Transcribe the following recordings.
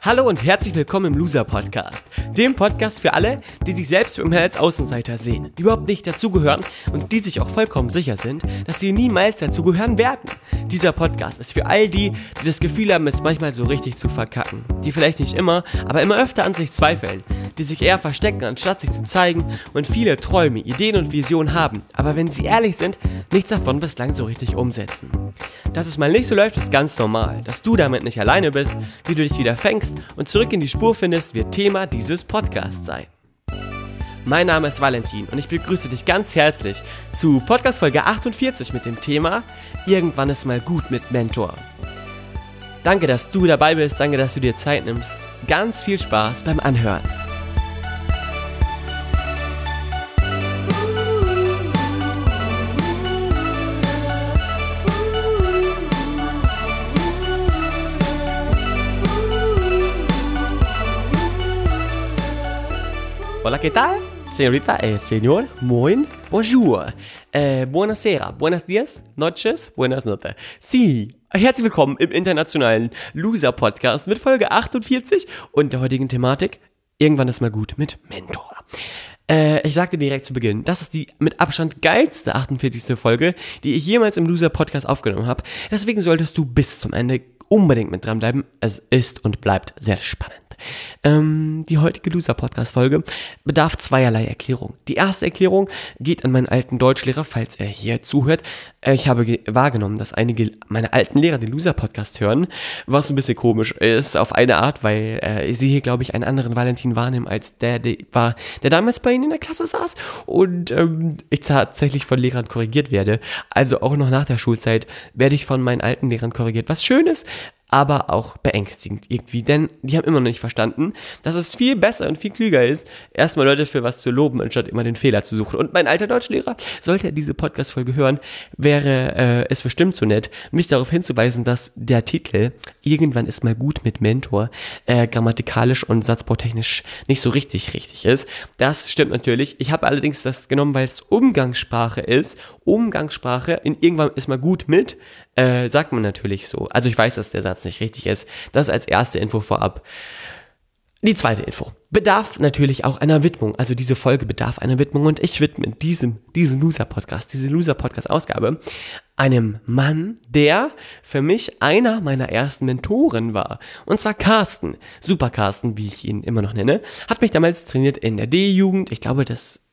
Hallo und herzlich willkommen im Loser Podcast, dem Podcast für alle, die sich selbst immer als Außenseiter sehen, die überhaupt nicht dazugehören und die sich auch vollkommen sicher sind, dass sie niemals dazugehören werden. Dieser Podcast ist für all die das Gefühl haben, es manchmal so richtig zu verkacken, die vielleicht nicht immer, aber immer öfter an sich zweifeln, die sich eher verstecken, anstatt sich zu zeigen und viele Träume, Ideen und Visionen haben, aber wenn sie ehrlich sind, nichts davon bislang so richtig umsetzen. Dass es mal nicht so läuft, ist ganz normal. Dass du damit nicht alleine bist, wie du dich wieder fängst und zurück in die Spur findest, wird Thema dieses Podcasts sein. Mein Name ist Valentin und ich begrüße dich ganz herzlich zu Podcast Folge 48 mit dem Thema Irgendwann ist mal gut mit Mentor. Danke, dass du dabei bist, danke, dass du dir Zeit nimmst. Ganz viel Spaß beim Anhören. Hola, ¿qué tal? Señorita, señor, moin, bonjour, buonasera, buenos dias, noches, buenas noches. Sí, herzlich willkommen im internationalen Loser-Podcast mit Folge 48 und der heutigen Thematik, irgendwann ist mal gut mit Mentor. Ich sagte direkt zu Beginn, das ist die mit Abstand geilste 48. Folge, die ich jemals im Loser-Podcast aufgenommen habe. Deswegen solltest du bis zum Ende unbedingt mit dranbleiben. Es ist und bleibt sehr spannend. Die heutige Loser-Podcast-Folge bedarf zweierlei Erklärung. Die erste Erklärung geht an meinen alten Deutschlehrer, falls er hier zuhört. Ich habe wahrgenommen, dass einige meiner alten Lehrer den Loser-Podcast hören, was ein bisschen komisch ist auf eine Art, weil sie hier, glaube ich, einen anderen Valentin wahrnehmen, als der damals bei ihnen in der Klasse saß und ich tatsächlich von Lehrern korrigiert werde. Also auch noch nach der Schulzeit werde ich von meinen alten Lehrern korrigiert, was schön ist, aber auch beängstigend irgendwie, denn die haben immer noch nicht verstanden, dass es viel besser und viel klüger ist, erstmal Leute für was zu loben, anstatt immer den Fehler zu suchen. Und mein alter Deutschlehrer, sollte er diese Podcast-Folge hören, wäre es bestimmt so nett, mich darauf hinzuweisen, dass der Titel Irgendwann ist mal gut mit Mentor grammatikalisch und satzbautechnisch nicht so richtig ist. Das stimmt natürlich. Ich habe allerdings das genommen, weil es Umgangssprache ist. Umgangssprache in Irgendwann ist mal gut mit sagt man natürlich so. Also ich weiß, dass der Satz nicht richtig ist. Das als erste Info vorab. Die zweite Info bedarf natürlich auch einer Widmung. Also diese Folge bedarf einer Widmung und ich widme diesen Loser-Podcast, diese Loser-Podcast-Ausgabe einem Mann, der für mich einer meiner ersten Mentoren war. Und zwar Carsten. Super Carsten, wie ich ihn immer noch nenne. Hat mich damals trainiert in der D-Jugend. Ich glaube,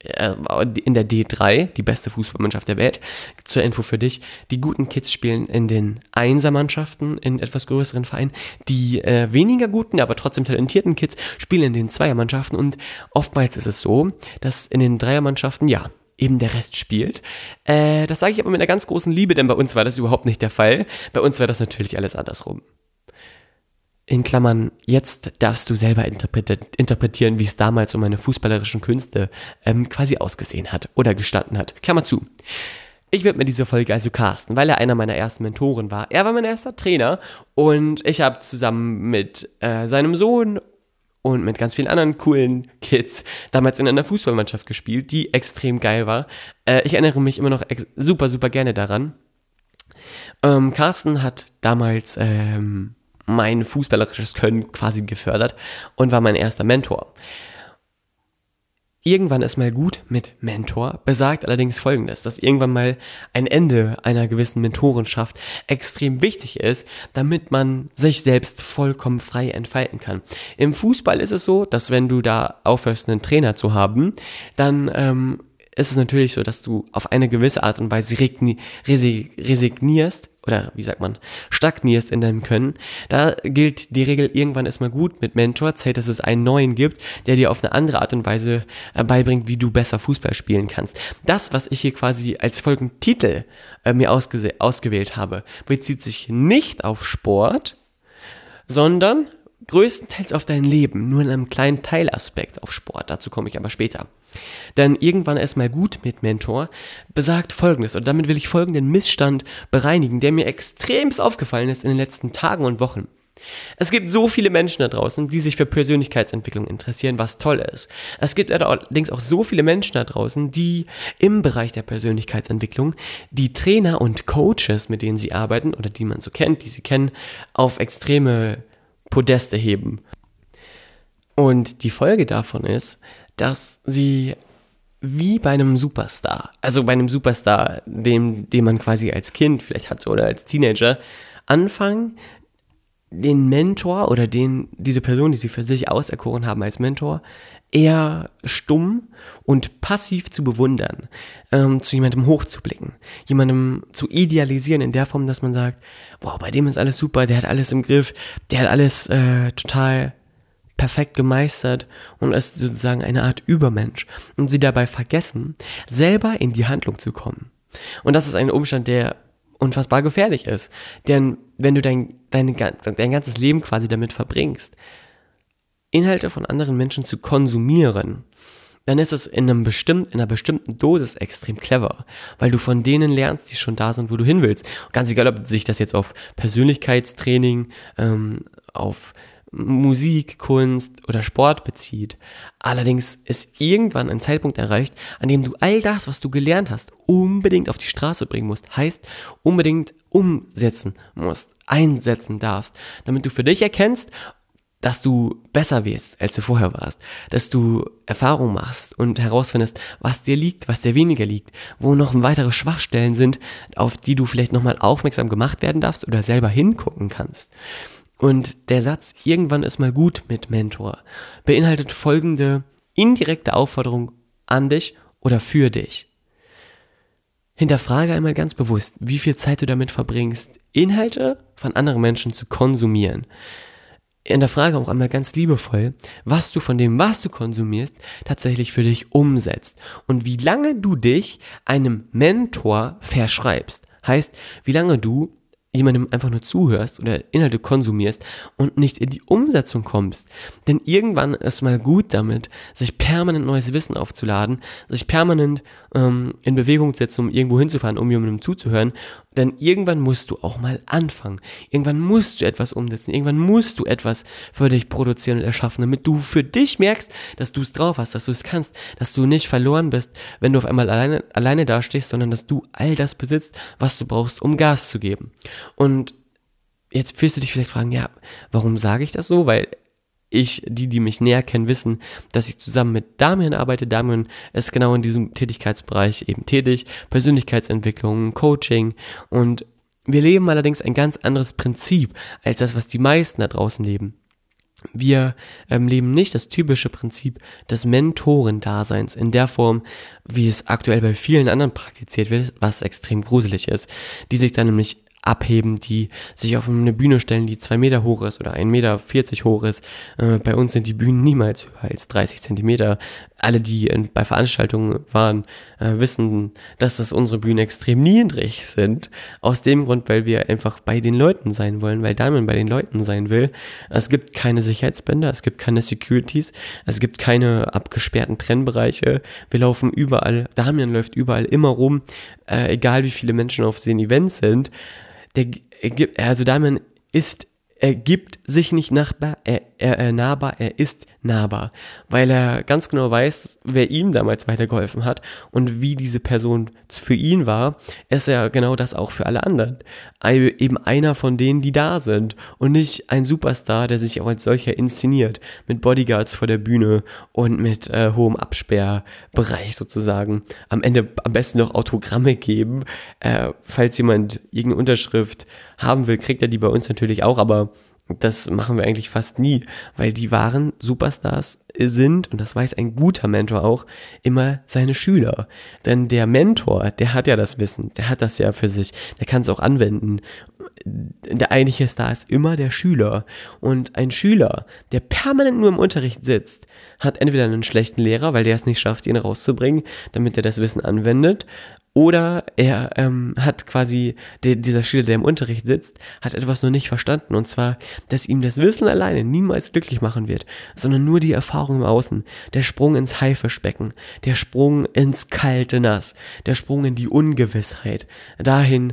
in der D3, die beste Fußballmannschaft der Welt. Zur Info für dich. Die guten Kids spielen in den Einsermannschaften in etwas größeren Vereinen. Die weniger guten, aber trotzdem talentierten Kids spielen in den Zweiermannschaften. Und oftmals ist es so, dass in den Dreiermannschaften, eben der Rest spielt. Das sage ich aber mit einer ganz großen Liebe, denn bei uns war das überhaupt nicht der Fall. Bei uns war das natürlich alles andersrum. In Klammern, jetzt darfst du selber interpretieren, wie es damals um meine fußballerischen Künste quasi ausgesehen hat oder gestanden hat. Klammer zu. Ich widme diese Folge also Carsten, weil er einer meiner ersten Mentoren war. Er war mein erster Trainer und ich habe zusammen mit seinem Sohn und mit ganz vielen anderen coolen Kids damals in einer Fußballmannschaft gespielt, die extrem geil war. Ich erinnere mich immer noch super gerne daran. Carsten hat damals mein fußballerisches Können quasi gefördert und war mein erster Mentor. Irgendwann ist mal gut mit Mentor besagt allerdings Folgendes, dass irgendwann mal ein Ende einer gewissen Mentorenschaft extrem wichtig ist, damit man sich selbst vollkommen frei entfalten kann. Im Fußball ist es so, dass wenn du da aufhörst, einen Trainer zu haben, dann ist es natürlich so, dass du auf eine gewisse Art und Weise resignierst oder stagnierst in deinem Können. Da gilt die Regel, irgendwann ist mal gut mit Mentor, zählt, dass es einen neuen gibt, der dir auf eine andere Art und Weise beibringt, wie du besser Fußball spielen kannst. Das, was ich hier quasi als Folgentitel mir ausgewählt habe, bezieht sich nicht auf Sport, sondern größtenteils auf dein Leben, nur in einem kleinen Teilaspekt auf Sport. Dazu komme ich aber später. Denn irgendwann ist mal gut mit Mentor besagt Folgendes und damit will ich folgenden Missstand bereinigen, der mir extremst aufgefallen ist in den letzten Tagen und Wochen. Es gibt so viele Menschen da draußen, die sich für Persönlichkeitsentwicklung interessieren, was toll ist. Es gibt allerdings auch so viele Menschen da draußen, die im Bereich der Persönlichkeitsentwicklung die Trainer und Coaches, mit denen sie arbeiten oder die man so kennt, die sie kennen, auf extreme Podeste heben. Und die Folge davon ist, dass sie wie bei einem Superstar, also bei einem Superstar, den man quasi als Kind vielleicht hatte oder als Teenager, anfangen, den Mentor oder diese Person, die sie für sich auserkoren haben als Mentor, eher stumm und passiv zu bewundern, zu jemandem hochzublicken, jemandem zu idealisieren in der Form, dass man sagt, wow, bei dem ist alles super, der hat alles im Griff, der hat alles total perfekt gemeistert und ist sozusagen eine Art Übermensch und sie dabei vergessen, selber in die Handlung zu kommen. Und das ist ein Umstand, der unfassbar gefährlich ist, denn wenn du dein ganzes Leben quasi damit verbringst, Inhalte von anderen Menschen zu konsumieren, dann ist es in einer bestimmten Dosis extrem clever, weil du von denen lernst, die schon da sind, wo du hin willst. Und ganz egal, ob sich das jetzt auf Persönlichkeitstraining, auf Musik, Kunst oder Sport bezieht. Allerdings ist irgendwann ein Zeitpunkt erreicht, an dem du all das, was du gelernt hast, unbedingt auf die Straße bringen musst. Heißt, unbedingt umsetzen musst, einsetzen darfst, damit du für dich erkennst, dass du besser wirst, als du vorher warst, dass du Erfahrung machst und herausfindest, was dir liegt, was dir weniger liegt, wo noch weitere Schwachstellen sind, auf die du vielleicht nochmal aufmerksam gemacht werden darfst oder selber hingucken kannst. Und der Satz, irgendwann ist mal gut mit Mentor, beinhaltet folgende indirekte Aufforderung an dich oder für dich. Hinterfrage einmal ganz bewusst, wie viel Zeit du damit verbringst, Inhalte von anderen Menschen zu konsumieren. Hinterfrage auch einmal ganz liebevoll, was du von dem, was du konsumierst, tatsächlich für dich umsetzt und wie lange du dich einem Mentor verschreibst. Heißt, wie lange du jemandem einfach nur zuhörst oder Inhalte konsumierst und nicht in die Umsetzung kommst. Denn irgendwann ist mal gut damit, sich permanent neues Wissen aufzuladen, sich permanent in Bewegung zu setzen, um irgendwo hinzufahren, um jemandem zuzuhören. Denn irgendwann musst du auch mal anfangen. Irgendwann musst du etwas umsetzen. Irgendwann musst du etwas für dich produzieren und erschaffen, damit du für dich merkst, dass du es drauf hast, dass du es kannst, dass du nicht verloren bist, wenn du auf einmal alleine dastehst, sondern dass du all das besitzt, was du brauchst, um Gas zu geben. Und jetzt wirst du dich vielleicht fragen, ja, warum sage ich das so? Weil die mich näher kennen, wissen, dass ich zusammen mit Damian arbeite. Damian ist genau in diesem Tätigkeitsbereich eben tätig, Persönlichkeitsentwicklung, Coaching, und wir leben allerdings ein ganz anderes Prinzip als das, was die meisten da draußen leben. Wir leben nicht das typische Prinzip des Mentorendaseins in der Form, wie es aktuell bei vielen anderen praktiziert wird, was extrem gruselig ist, die sich dann nämlich abheben, die sich auf eine Bühne stellen, die 2 Meter hoch ist oder 1,40 Meter hoch ist. Bei uns sind die Bühnen niemals höher als 30 Zentimeter. Alle, die bei Veranstaltungen waren, wissen, dass das unsere Bühnen extrem niedrig sind. Aus dem Grund, weil wir einfach bei den Leuten sein wollen, weil Damian bei den Leuten sein will. Es gibt keine Sicherheitsbänder, es gibt keine Securities, es gibt keine abgesperrten Trennbereiche. Wir laufen überall, Damian läuft überall immer rum, egal wie viele Menschen auf den Events sind. Damian gibt sich nicht nahbar, er ist nahbar, weil er ganz genau weiß, wer ihm damals weitergeholfen hat und wie diese Person für ihn war, ist er genau das auch für alle anderen. Eben einer von denen, die da sind und nicht ein Superstar, der sich auch als solcher inszeniert, mit Bodyguards vor der Bühne und mit hohem Absperrbereich sozusagen. Am Ende am besten noch Autogramme geben, falls jemand irgendeine Unterschrift haben will, kriegt er die bei uns natürlich auch, aber das machen wir eigentlich fast nie, weil die wahren Superstars sind, und das weiß ein guter Mentor auch, immer seine Schüler. Denn der Mentor, der hat ja das Wissen, der hat das ja für sich, der kann es auch anwenden. Der eigentliche Star ist immer der Schüler. Und ein Schüler, der permanent nur im Unterricht sitzt, hat entweder einen schlechten Lehrer, weil der es nicht schafft, ihn rauszubringen, damit er das Wissen anwendet, oder er hat quasi, dieser Schüler, der im Unterricht sitzt, hat etwas noch nicht verstanden, und zwar, dass ihm das Wissen alleine niemals glücklich machen wird, sondern nur die Erfahrung im Außen, der Sprung ins Haifischbecken, der Sprung ins kalte Nass, der Sprung in die Ungewissheit, dahin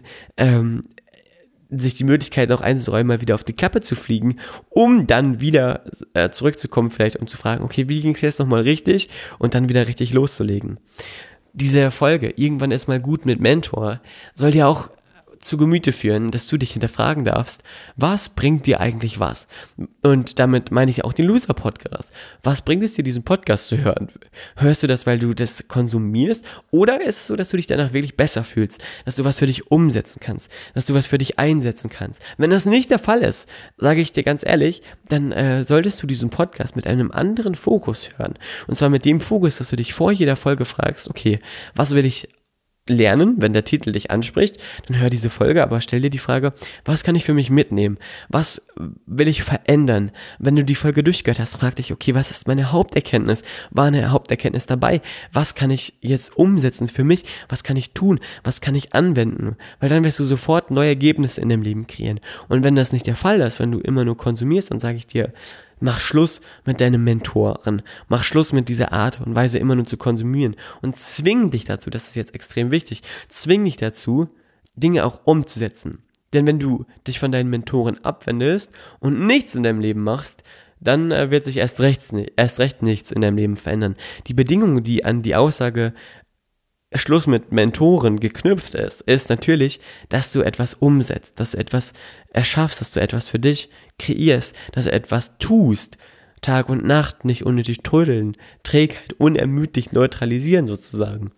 sich die Möglichkeit noch einzuräumen, mal wieder auf die Klappe zu fliegen, um dann wieder zurückzukommen, vielleicht um zu fragen, okay, wie ging es jetzt nochmal richtig, und dann wieder richtig loszulegen. Diese Folge, irgendwann ist mal gut mit Mentor, soll dir auch zu Gemüte führen, dass du dich hinterfragen darfst, was bringt dir eigentlich was? Und damit meine ich auch den Loser-Podcast. Was bringt es dir, diesen Podcast zu hören? Hörst du das, weil du das konsumierst? Oder ist es so, dass du dich danach wirklich besser fühlst? Dass du was für dich umsetzen kannst? Dass du was für dich einsetzen kannst? Wenn das nicht der Fall ist, sage ich dir ganz ehrlich, dann solltest du diesen Podcast mit einem anderen Fokus hören. Und zwar mit dem Fokus, dass du dich vor jeder Folge fragst, okay, was will ich lernen, wenn der Titel dich anspricht, dann hör diese Folge, aber stell dir die Frage, was kann ich für mich mitnehmen? Was will ich verändern? Wenn du die Folge durchgehört hast, frag dich, okay, was ist meine Haupterkenntnis? War eine Haupterkenntnis dabei? Was kann ich jetzt umsetzen für mich? Was kann ich tun? Was kann ich anwenden? Weil dann wirst du sofort neue Ergebnisse in deinem Leben kreieren. Und wenn das nicht der Fall ist, wenn du immer nur konsumierst, dann sage ich dir, mach Schluss mit deinem Mentoren. Mach Schluss mit dieser Art und Weise immer nur zu konsumieren. Und zwing dich dazu, das ist jetzt extrem wichtig, zwing dich dazu, Dinge auch umzusetzen. Denn wenn du dich von deinen Mentoren abwendest und nichts in deinem Leben machst, dann wird sich erst recht nichts in deinem Leben verändern. Die Bedingung, die an die Aussage Schluss mit Mentoren geknüpft ist natürlich, dass du etwas umsetzt, dass du etwas erschaffst, dass du etwas für dich kreierst, dass du etwas tust. Tag und Nacht nicht unnötig trödeln, Trägheit unermüdlich neutralisieren sozusagen.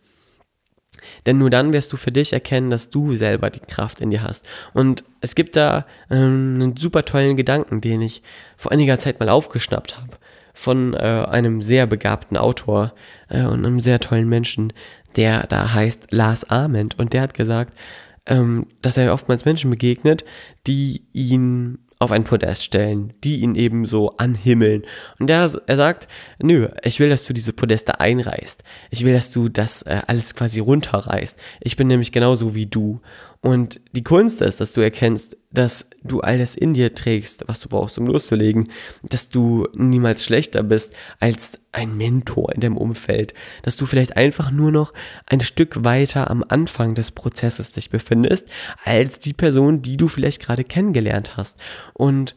Denn nur dann wirst du für dich erkennen, dass du selber die Kraft in dir hast. Und es gibt da einen super tollen Gedanken, den ich vor einiger Zeit mal aufgeschnappt habe, von einem sehr begabten Autor und einem sehr tollen Menschen, der da heißt Lars Ament, und der hat gesagt, dass er oftmals Menschen begegnet, die ihn auf ein Podest stellen, die ihn eben so anhimmeln. Und er sagt, nö, ich will, dass du diese Podeste einreißt. Ich will, dass du das alles quasi runterreißt. Ich bin nämlich genauso wie du. Und die Kunst ist, dass du erkennst, dass du all das in dir trägst, was du brauchst, um loszulegen, dass du niemals schlechter bist als ein Mentor in deinem Umfeld, dass du vielleicht einfach nur noch ein Stück weiter am Anfang des Prozesses dich befindest, als die Person, die du vielleicht gerade kennengelernt hast. Und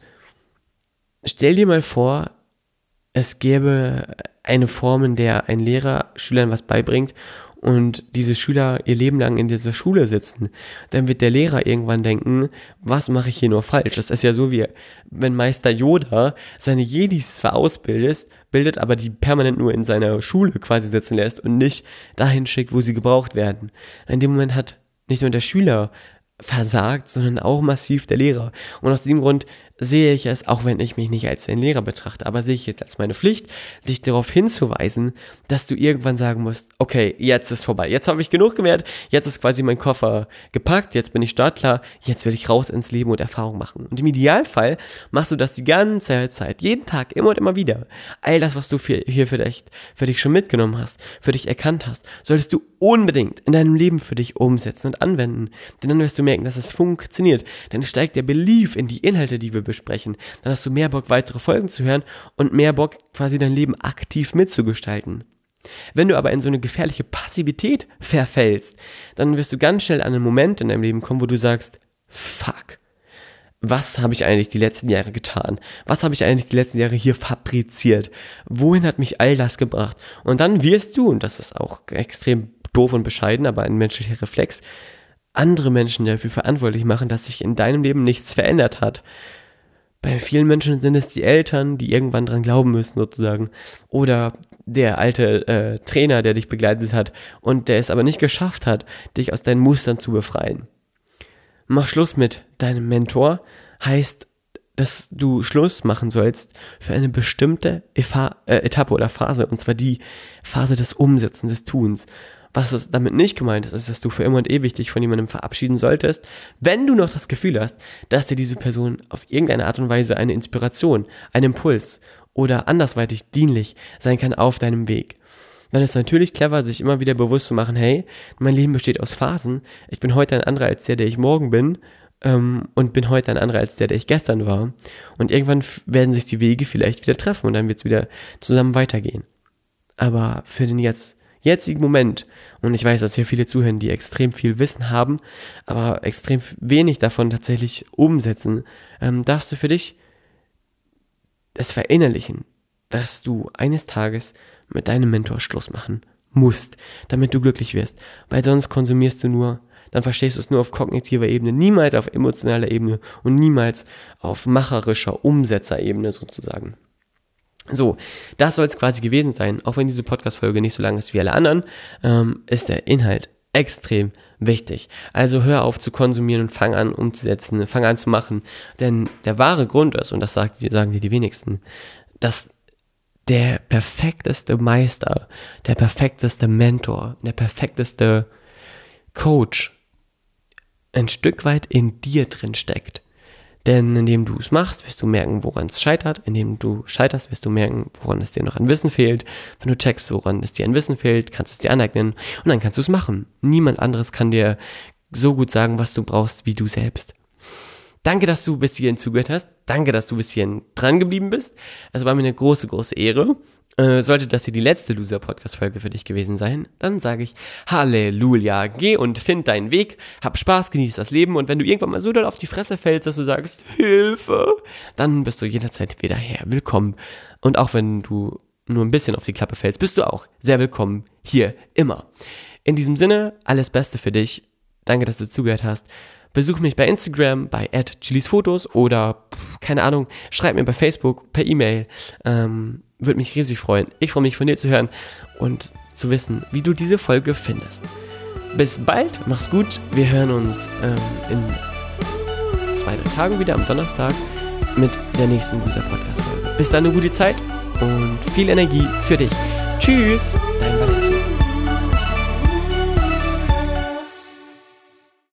stell dir mal vor, es gäbe eine Form, in der ein Lehrer Schülern was beibringt und diese Schüler ihr Leben lang in dieser Schule sitzen, dann wird der Lehrer irgendwann denken, was mache ich hier nur falsch? Das ist ja so, wie wenn Meister Yoda seine Jedis zwar ausbildet, aber die permanent nur in seiner Schule quasi sitzen lässt und nicht dahin schickt, wo sie gebraucht werden. In dem Moment hat nicht nur der Schüler versagt, sondern auch massiv der Lehrer. Und aus dem Grund sehe ich es, auch wenn ich mich nicht als ein Lehrer betrachte, aber sehe ich jetzt als meine Pflicht, dich darauf hinzuweisen, dass du irgendwann sagen musst, okay, jetzt ist vorbei, jetzt habe ich genug gelernt, jetzt ist quasi mein Koffer gepackt, jetzt bin ich startklar, jetzt will ich raus ins Leben und Erfahrung machen. Und im Idealfall machst du das die ganze Zeit, jeden Tag, immer und immer wieder. All das, was du hier für dich schon mitgenommen hast, für dich erkannt hast, solltest du unbedingt in deinem Leben für dich umsetzen und anwenden. Denn dann wirst du merken, dass es funktioniert. Dann steigt der Belief in die Inhalte, die wir besprechen. Dann hast du mehr Bock, weitere Folgen zu hören und mehr Bock, quasi dein Leben aktiv mitzugestalten. Wenn du aber in so eine gefährliche Passivität verfällst, dann wirst du ganz schnell an einen Moment in deinem Leben kommen, wo du sagst, fuck, was habe ich eigentlich die letzten Jahre getan? Was habe ich eigentlich die letzten Jahre hier fabriziert? Wohin hat mich all das gebracht? Und dann wirst du, und das ist auch extrem doof und bescheiden, aber ein menschlicher Reflex, andere Menschen dafür verantwortlich machen, dass sich in deinem Leben nichts verändert hat. Bei vielen Menschen sind es die Eltern, die irgendwann dran glauben müssen sozusagen. Oder der alte Trainer, der dich begleitet hat und der es aber nicht geschafft hat, dich aus deinen Mustern zu befreien. Mach Schluss mit deinem Mentor heißt, dass du Schluss machen sollst für eine bestimmte Etappe oder Phase, und zwar die Phase des Umsetzens, des Tuns. Was es damit nicht gemeint ist, ist, dass du für immer und ewig dich von jemandem verabschieden solltest, wenn du noch das Gefühl hast, dass dir diese Person auf irgendeine Art und Weise eine Inspiration, ein Impuls oder andersweitig dienlich sein kann auf deinem Weg. Dann ist es natürlich clever, sich immer wieder bewusst zu machen, hey, mein Leben besteht aus Phasen, ich bin heute ein anderer als der ich morgen bin, und bin heute ein anderer als der ich gestern war. Und irgendwann werden sich die Wege vielleicht wieder treffen und dann wird es wieder zusammen weitergehen. Aber für den jetzigen Moment, und ich weiß, dass hier viele zuhören, die extrem viel Wissen haben, aber extrem wenig davon tatsächlich umsetzen, darfst du für dich das verinnerlichen, dass du eines Tages mit deinem Mentor Schluss machen musst, damit du glücklich wirst, weil sonst konsumierst du nur dann verstehst du es nur auf kognitiver Ebene, niemals auf emotionaler Ebene und niemals auf macherischer Umsetzerebene sozusagen. So, das soll es quasi gewesen sein. Auch wenn diese Podcast-Folge nicht so lang ist wie alle anderen, ist der Inhalt extrem wichtig. Also hör auf zu konsumieren und fang an umzusetzen, fang an zu machen. Denn der wahre Grund ist, und das sagen dir die wenigsten, dass der perfekteste Meister, der perfekteste Mentor, der perfekteste Coach ein Stück weit in dir drin steckt. Denn indem du es machst, wirst du merken, woran es scheitert. Indem du scheiterst, wirst du merken, woran es dir noch an Wissen fehlt. Wenn du checkst, woran es dir an Wissen fehlt, kannst du es dir aneignen und dann kannst du es machen. Niemand anderes kann dir so gut sagen, was du brauchst, wie du selbst. Danke, dass du bis hierhin zugehört hast. Danke, dass du bis hierhin dran geblieben bist. Es war mir eine große, große Ehre. Sollte das hier die letzte Loser-Podcast-Folge für dich gewesen sein, dann sage ich Halleluja, geh und find deinen Weg, hab Spaß, genieß das Leben und wenn du irgendwann mal so doll auf die Fresse fällst, dass du sagst, Hilfe, dann bist du jederzeit wieder willkommen. Und auch wenn du nur ein bisschen auf die Klappe fällst, bist du auch sehr willkommen hier immer. In diesem Sinne, alles Beste für dich. Danke, dass du zugehört hast. Besuch mich bei Instagram, bei @chilisfotos oder, keine Ahnung, schreib mir bei Facebook, per E-Mail. Würde mich riesig freuen. Ich freue mich, von dir zu hören und zu wissen, wie du diese Folge findest. Bis bald, mach's gut. Wir hören uns in 2-3 Tagen wieder am Donnerstag mit der nächsten Loser-Podcast-Folge. Bis dann eine gute Zeit und viel Energie für dich. Tschüss, dein Valentin.